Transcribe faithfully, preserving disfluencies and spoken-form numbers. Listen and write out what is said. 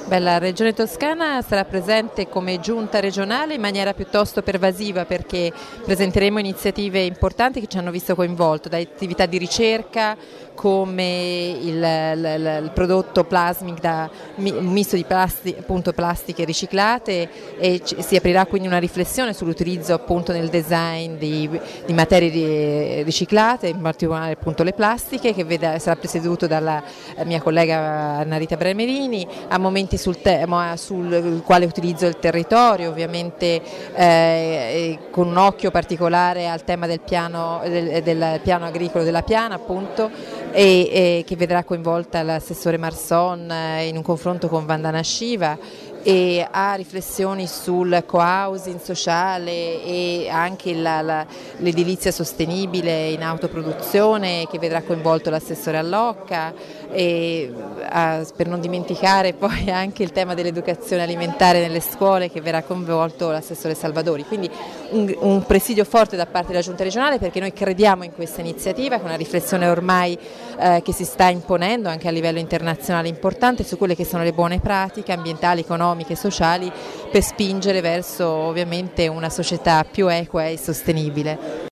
Beh, la Regione Toscana sarà presente come giunta regionale in maniera piuttosto pervasiva, perché presenteremo iniziative importanti che ci hanno visto coinvolto, da attività di ricerca come il, il, il prodotto Plasmic, da, un misto di plasti, appunto, plastiche riciclate, e ci, si aprirà quindi una riflessione sull'utilizzo appunto nel design di, di materie riciclate, in particolare appunto le plastiche, che vede, sarà presieduto dalla mia collega Anna Rita Bremerini, a momenti sul tema sul quale utilizzo il territorio, ovviamente eh, con un occhio particolare al tema del piano, del, del piano agricolo della Piana, appunto, e, e che vedrà coinvolta l'assessore Marson eh, in un confronto con Vandana Shiva, e a riflessioni sul co-housing sociale e anche l'edilizia sostenibile in autoproduzione, che vedrà coinvolto l'assessore Allocca, e a, per non dimenticare poi anche il tema dell'educazione alimentare nelle scuole, che verrà coinvolto l'assessore Salvadori. Quindi un, un presidio forte da parte della Giunta regionale, perché noi crediamo in questa iniziativa, con una riflessione ormai eh, che si sta imponendo anche a livello internazionale importante su quelle che sono le buone pratiche ambientali, economiche e sociali, per spingere verso ovviamente una società più equa e sostenibile.